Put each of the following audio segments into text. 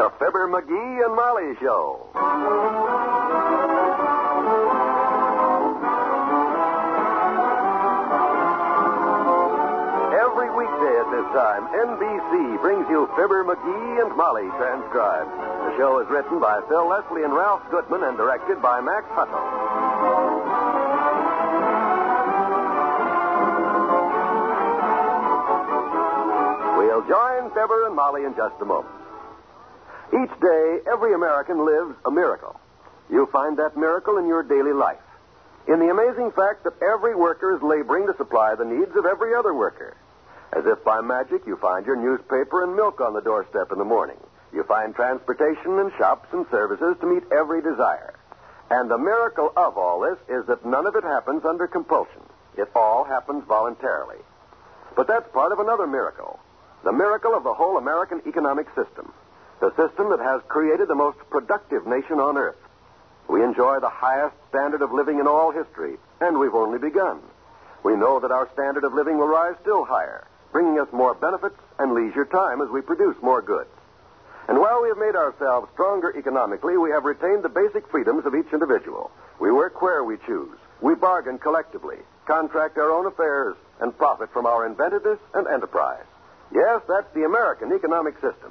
The Fibber, McGee, and Molly Show. Every weekday at this time, NBC brings you Fibber, McGee, and Molly transcribed. The show is written by Phil Leslie and Ralph Goodman and directed by Max Hutto. We'll join Fibber and Molly in just a moment. Each day, every American lives a miracle. You find that miracle in your daily life. In the amazing fact that every worker is laboring to supply the needs of every other worker. As if by magic, you find your newspaper and milk on the doorstep in the morning. You find transportation and shops and services to meet every desire. And the miracle of all this is that none of it happens under compulsion. It all happens voluntarily. But that's part of another miracle. The miracle of the whole American economic system. The system that has created the most productive nation on earth. We enjoy the highest standard of living in all history, and we've only begun. We know that our standard of living will rise still higher, bringing us more benefits and leisure time as we produce more goods. And while we have made ourselves stronger economically, we have retained the basic freedoms of each individual. We work where we choose. We bargain collectively, contract our own affairs, and profit from our inventiveness and enterprise. Yes, that's the American economic system.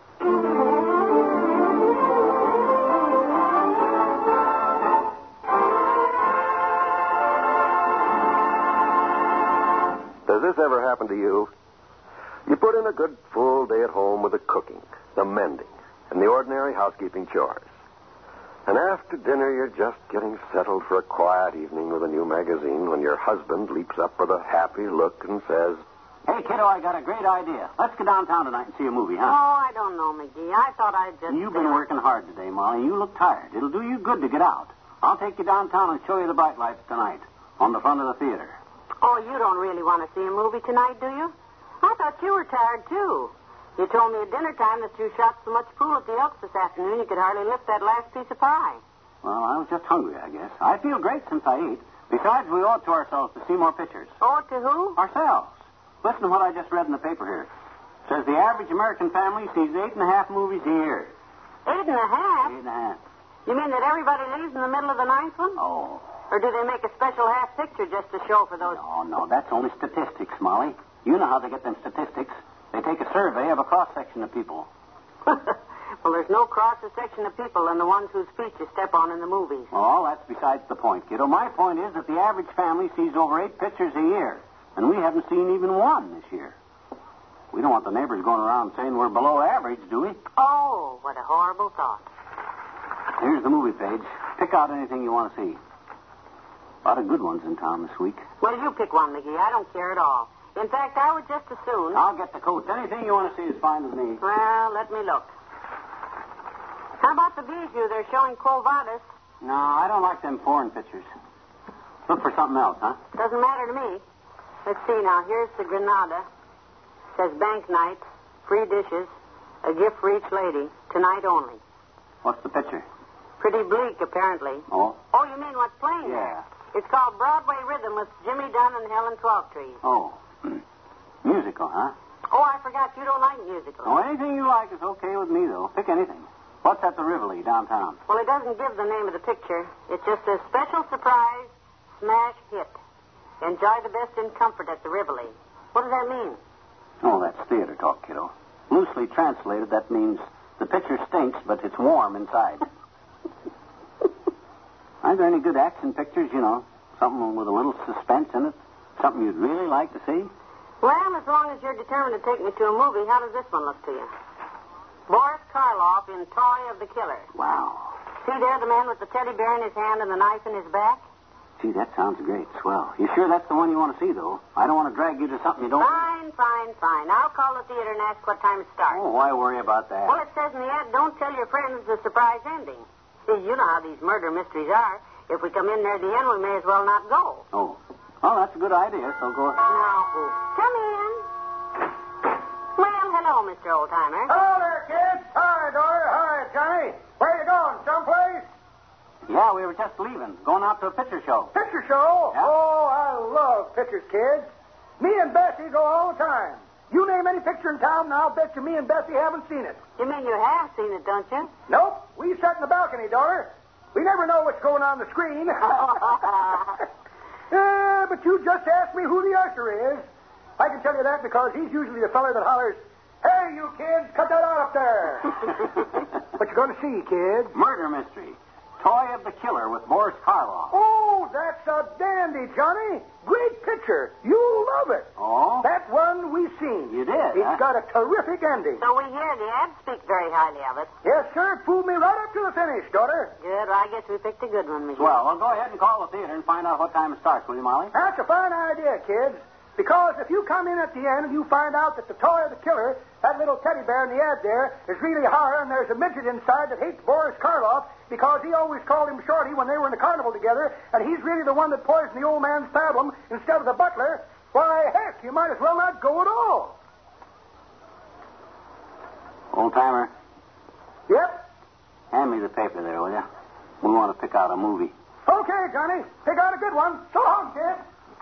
Does this ever happen to you? You put in a good full day at home with the cooking, the mending, and the ordinary housekeeping chores. And after dinner, you're just getting settled for a quiet evening with a new magazine when your husband leaps up with a happy look and says, "Hey, kiddo, I got a great idea. Let's go downtown tonight and see a movie, huh?" Oh, I don't know, McGee. I thought I'd just... You've been working hard today, Molly. You look tired. It'll do you good to get out. I'll take you downtown and show you the bright lights tonight on the front of the theater. Oh, you don't really want to see a movie tonight, do you? I thought you were tired, too. You told me at dinner time that you shot so much pool at the Elks this afternoon you could hardly lift that last piece of pie. Well, I was just hungry, I guess. I feel great since I ate. Besides, we owe it to ourselves to see more pictures. Oh, to who? Ourselves. Listen to what I just read in the paper here. It says the average American family sees 8.5 movies a year. 8.5? 8.5. You mean that everybody leaves in the middle of the ninth one? Oh. Or do they make a special half picture just to show for those... No, that's only statistics, Molly. You know how they get them statistics. They take a survey of a cross-section of people. Well, there's no cross-section of people than the ones whose feet you step on in the movies. Oh, that's besides the point, kiddo. My point is that the average family sees over 8 pictures a year. And we haven't seen even one this year. We don't want the neighbors going around saying we're below average, do we? Oh, what a horrible thought. Here's the movie page. Pick out anything you want to see. A lot of good ones in town this week. Well, you pick one, McGee. I don't care at all. In fact, I would just as soon... I'll get the coats. Anything you want to see is fine with me. Well, let me look. How about the Bijou? They're showing Quo Vadis. No, I don't like them foreign pictures. Look for something else, huh? Doesn't matter to me. Let's see now. Here's the Granada. It says bank night, free dishes, a gift for each lady, tonight only. What's the picture? Pretty bleak, apparently. Oh? Oh, you mean what's playing Yeah. there? It's called Broadway Rhythm with Jimmy Dunn and Helen Twelvetrees. Oh. Musical, huh? Oh, I forgot you don't like musicals. Oh, anything you like is okay with me, though. Pick anything. What's at the Rivoli downtown? Well, it doesn't give the name of the picture. It just says special surprise, smash hit. Enjoy the best in comfort at the Rivoli. What does that mean? Oh, that's theater talk, kiddo. Loosely translated, that means the picture stinks, but it's warm inside. Aren't there any good action pictures, you know? Something with a little suspense in it? Something you'd really like to see? Well, as long as you're determined to take me to a movie, how does this one look to you? Boris Karloff in Toy of the Killer. Wow. See there, the man with the teddy bear in his hand and the knife in his back? Gee, that sounds great. Swell. You sure that's the one you want to see, though? I don't want to drag you to something you don't... Fine. I'll call the theater and ask what time it starts. Oh, why worry about that? Well, it says in the ad, don't tell your friends the surprise ending. See, you know how these murder mysteries are. If we come in near the end, we may as well not go. Oh. Well, that's a good idea, so go... Now, come in. Well, hello, Mr. Oldtimer. Hello there, kids. Hi, daughter. Hi, Johnny. Where you going? Someplace? Yeah, we were just leaving. Going out to a picture show. Picture show? Yeah. Oh, I love pictures, kids. Me and Bessie go all the time. You name any picture in town, and I'll bet you me and Bessie haven't seen it. You mean you have seen it, don't you? Nope. We sat in the balcony, daughter. We never know what's going on the screen. But you just asked me who the usher is. I can tell you that because he's usually the feller that hollers, "Hey, you kids, cut that out up there." What you going to see, kids? Murder mystery. Toy of the Killer with Boris Karloff. Oh, that's a dandy, Johnny. Great picture. You'll love it. Oh? That one we seen. You did, It's huh? got a terrific ending. So we hear the ad speak very highly of it. Yes, sir. It fooled me right up to the finish, daughter. Good. I guess we picked a good one, McGee. Well, go ahead and call the theater and find out what time it starts, will you, Molly? That's a fine idea, kids. Because if you come in at the end and you find out that the toy of the killer, that little teddy bear in the ad there, is really horror and there's a midget inside that hates Boris Karloff because he always called him Shorty when they were in the carnival together, and he's really the one that poisoned the old man's pablum instead of the butler, why, heck, you might as well not go at all. Old-timer, Yep. hand me the paper there, will you? We want to pick out a movie. Okay, Johnny. Pick out a good one. So long, kid.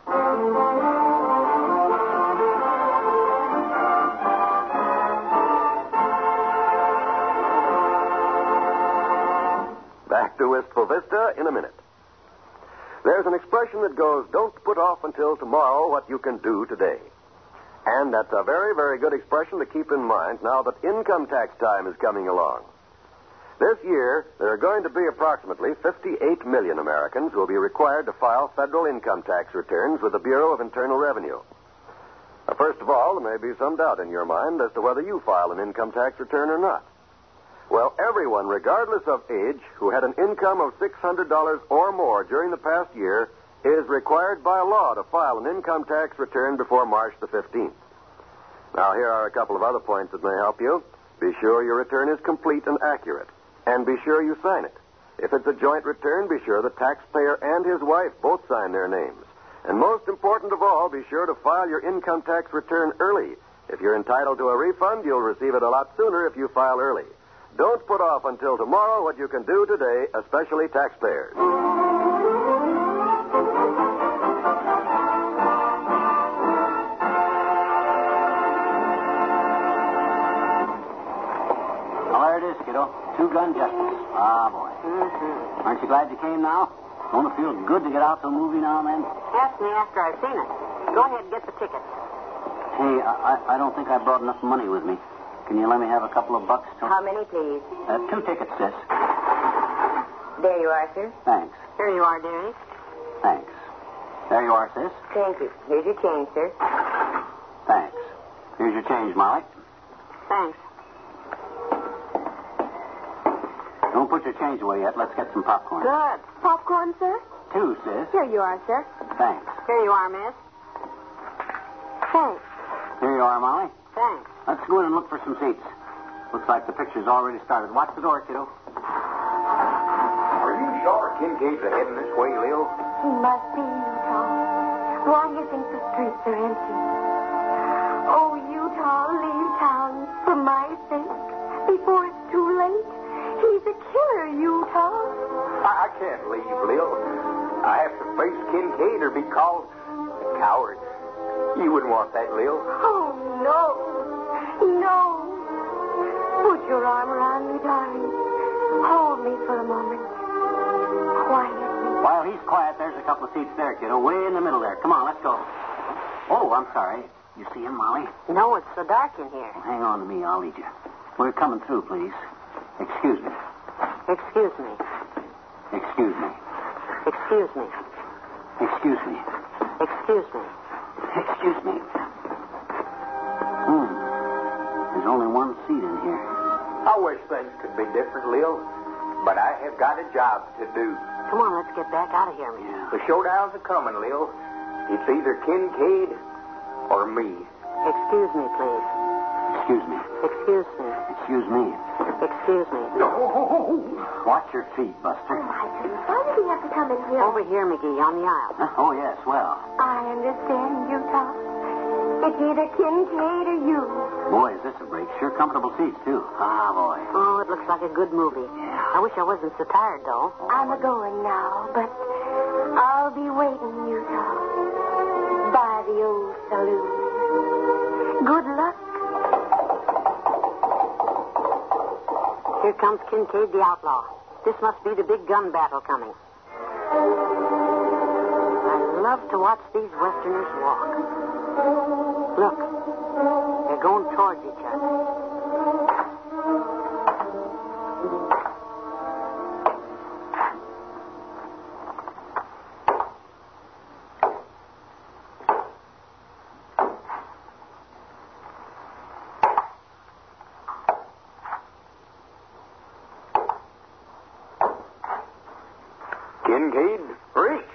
Back to Wistful Vista in a minute. There's an expression that goes, don't put off until tomorrow what you can do today. And that's a very, very good expression to keep in mind now that income tax time is coming along. This year, there are going to be approximately 58 million Americans who will be required to file federal income tax returns with the Bureau of Internal Revenue. Now, first of all, there may be some doubt in your mind as to whether you file an income tax return or not. Well, everyone, regardless of age, who had an income of $600 or more during the past year is required by law to file an income tax return before March the 15th. Now, here are a couple of other points that may help you. Be sure your return is complete and accurate. And be sure you sign it. If it's a joint return, be sure the taxpayer and his wife both sign their names. And most important of all, be sure to file your income tax return early. If you're entitled to a refund, you'll receive it a lot sooner if you file early. Don't put off until tomorrow what you can do today, especially taxpayers. Well, there it is, kiddo. Two-gun justice. Ah, boy. Mm-hmm. Aren't you glad you came now? Don't it feel good to get out to a movie now and then? Ask me after I've seen it. Go ahead and get the ticket. Hey, I don't think I brought enough money with me. Can you let me have a couple of bucks? How many, please? 2 tickets, sis. There you are, sir. Thanks. Here you are, dearie. Thanks. There you are, sis. Thank you. Here's your change, sir. Thanks. Here's your change, Molly. Thanks. Don't put your change away yet. Let's get some popcorn. Good. Popcorn, sir? 2, sis. Here you are, sir. Thanks. Here you are, miss. Thanks. Here you are, Molly. Thanks. Let's go in and look for some seats. Looks like the picture's already started. Watch the door, kiddo. Are you sure Kincaid's heading this way, Lil? He must be, Utah. Why do you think the streets are empty? Oh, Utah, leave town for my sake before it's too late. He's a killer, Utah. I can't leave, Lil. I have to face Kincaid or be called a coward. You wouldn't want that, Lil. Oh, no. No. Put your arm around me, darling. Hold me for a moment. Quietly. While he's quiet, there's a couple of seats there, kiddo. Way in the middle there. Come on, let's go. Oh, I'm sorry. You see him, Molly? No, it's so dark in here. Hang on to me. I'll lead you. We're coming through, please. Excuse me. Excuse me. Excuse me. Excuse me. Excuse me. Excuse me. Excuse me. There's only one seat in here. I wish things could be different, Lil, but I have got a job to do. Come on, let's get back out of here, man. Yeah. The showdowns are coming, Lil. It's either Kincaid or me. Excuse me, please. Excuse me. Excuse me. Excuse me. Excuse me. Watch your feet, Buster. Oh, my goodness. Why did he have to come in here? Over here, McGee, on the aisle. Oh, yes, well. I understand, Utah. It's either Kincaid or you. Boy, is this a break. Sure comfortable seats, too. Ah, boy. Oh, it looks like a good movie. Yeah. I wish I wasn't so tired, though. I'm a-going now, but I'll be waiting, Utah, by the old saloon. Good luck. Here comes Kincaid the outlaw. This must be the big gun battle coming. I love to watch these Westerners walk. Look, they're going towards each other. Kincaid, reach.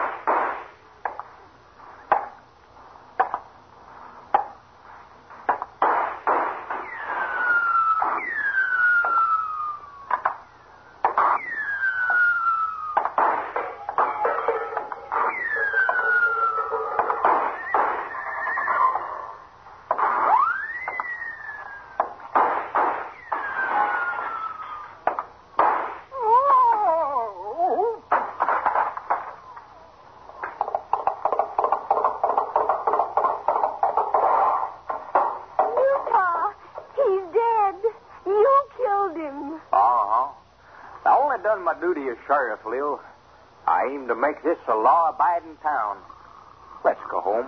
Utah, he's dead. You killed him. Uh-huh. I only done my duty as sheriff, Lil. I aim to make this a law-abiding town. Let's go home.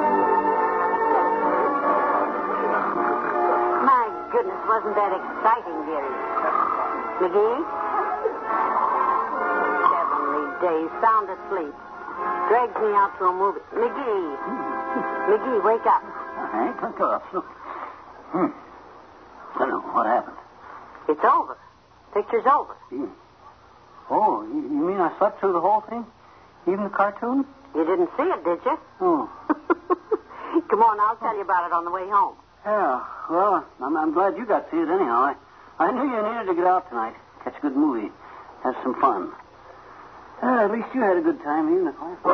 My goodness, wasn't that exciting, dearie? McGee? Heavenly days, sound asleep. Drags me out to a movie. McGee, wake up. I ain't took off. Look. I don't know what happened. It's over. Picture's over. Oh, you mean I slept through the whole thing? Even the cartoon? You didn't see it, did you? Oh. Come on, I'll tell you about it on the way home. Yeah, well, I'm glad you got to see it anyhow. I knew you needed to get out tonight. Catch a good movie. Have some fun. At least you had a good time, even if I...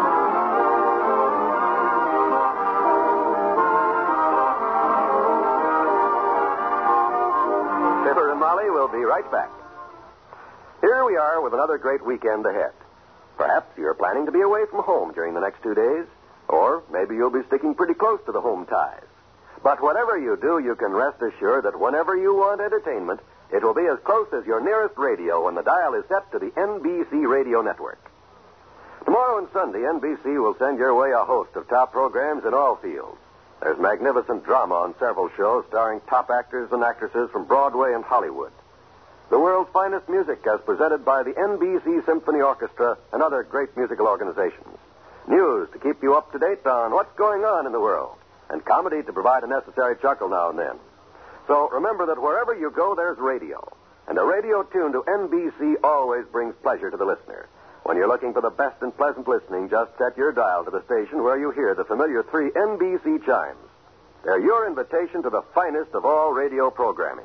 Fibber and Molly will be right back. Here we are with another great weekend ahead. Perhaps you're planning to be away from home during the next 2 days, or maybe you'll be sticking pretty close to the home ties. But whatever you do, you can rest assured that whenever you want entertainment, it will be as close as your nearest radio when the dial is set to the NBC radio network. Tomorrow and Sunday, NBC will send your way a host of top programs in all fields. There's magnificent drama on several shows starring top actors and actresses from Broadway and Hollywood. The world's finest music as presented by the NBC Symphony Orchestra and other great musical organizations. News to keep you up to date on what's going on in the world. And comedy to provide a necessary chuckle now and then. So remember that wherever you go, there's radio. And a radio tuned to NBC always brings pleasure to the listener. When you're looking for the best and pleasant listening, just set your dial to the station where you hear the familiar 3 NBC chimes. They're your invitation to the finest of all radio programming.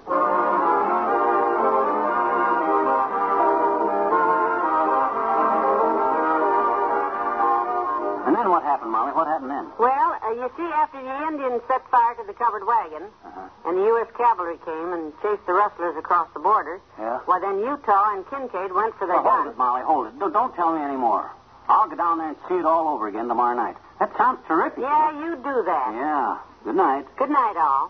And then what happened, Molly? What happened then? Well, you see, after the Indians set fire to the covered wagon, and the U.S. cavalry came and chased the rustlers across the border, Yeah? well, then Utah and Kincaid went for their Hold guns. it, Molly, hold it. Don't tell me any more. I'll go down there and see it all over again tomorrow night. That sounds terrific. Yeah, you do that. Yeah. Good night. Good night, all.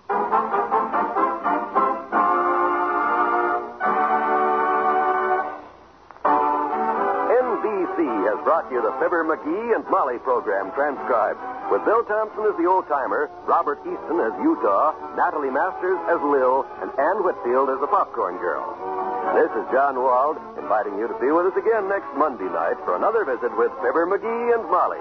NBC has brought you the Fibber, McGee, and Molly program transcribed, with Bill Thompson as the old-timer, Robert Easton as Utah, Natalie Masters as Lil, and Ann Whitfield as the popcorn girl. This is John Wald, inviting you to be with us again next Monday night for another visit with Fibber, McGee, and Molly.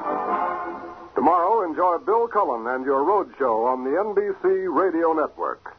Tomorrow, enjoy Bill Cullen and your road show on the NBC Radio Network.